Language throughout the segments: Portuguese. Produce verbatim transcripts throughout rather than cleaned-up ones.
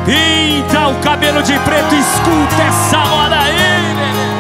Então, cabelo de preto, escuta essa moda aí,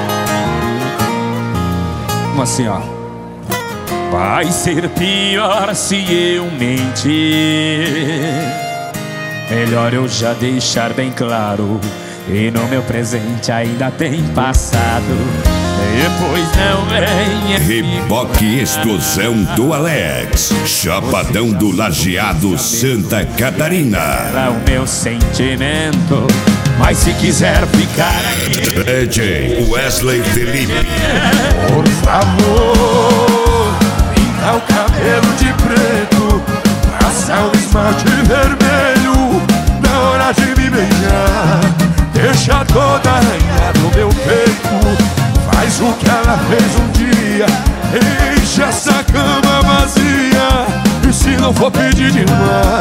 como assim, ó? Vai ser pior se eu mentir. Melhor eu já deixar bem claro, e no meu presente ainda tem passado. Depois não venha. Reboque Explosão do Alex, Chapadão do Lajeado, Santa Catarina. É o meu sentimento, mas se quiser ficar aqui, D J Wesley Felipe. Por favor, pinta o cabelo de preto, passa o esmalte vermelho. Na hora de me beijar, deixa toda arranhada no meu peito. Faz o que ela fez um dia, enche essa cama vazia. E se não for pedir demais,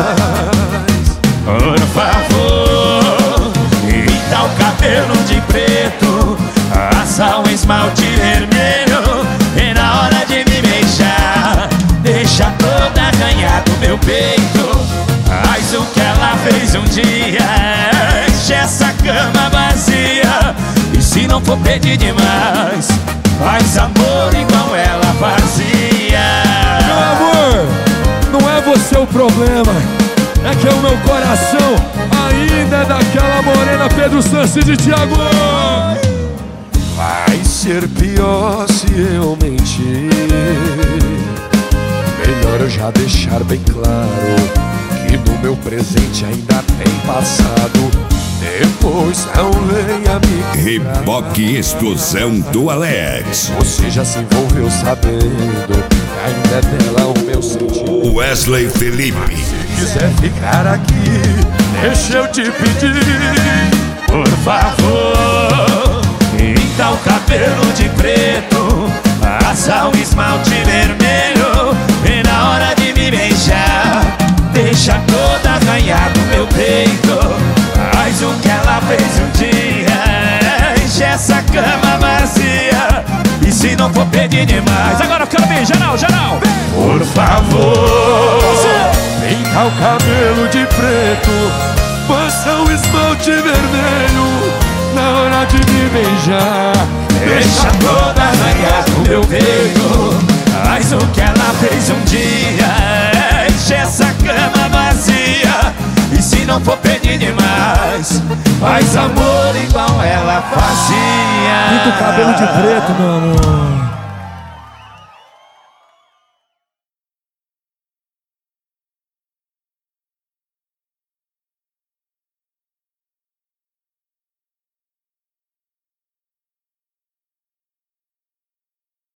por favor, pinta o cabelo de preto, passa um esmalte vermelho. E na hora de me beijar, deixa toda arranhada no meu peito. Faz o que ela fez um dia, enche essa cama vazia. E se não for pedir demais, faz amor igual ela fazia. meu amor, não é você o problema, é que o meu coração ainda é daquela morena Pedro Sanches de Thiago. Vai ser pior se eu mentir. Melhor eu já deixar bem claro que no meu presente ainda tem passado. Depois não venha me cobrar. Reboque Explosão do Alex. Você já se envolveu sabendo que ainda é dela o meu sentido. Wesley Felipe. Se quiser ficar aqui, deixa eu te pedir. Por favor, pinta o cabelo de preto, passa um esmalte vermelho. E na hora de me beijar, deixa toda arranhada no meu peito. Faz o que ela fez um dia, enche essa cama vazia. E se não for pedir demais, agora eu quero ver, geral, geral. Por favor, pinta o cabelo de preto, passa o esmalte vermelho. Na hora de me beijar, deixa toda arranhada no meu peito. Faz o que ela fez um dia, enche essa cama vazia. E se não for pedir demais, faz amor igual ela fazia. pinta o cabelo de preto, meu amor.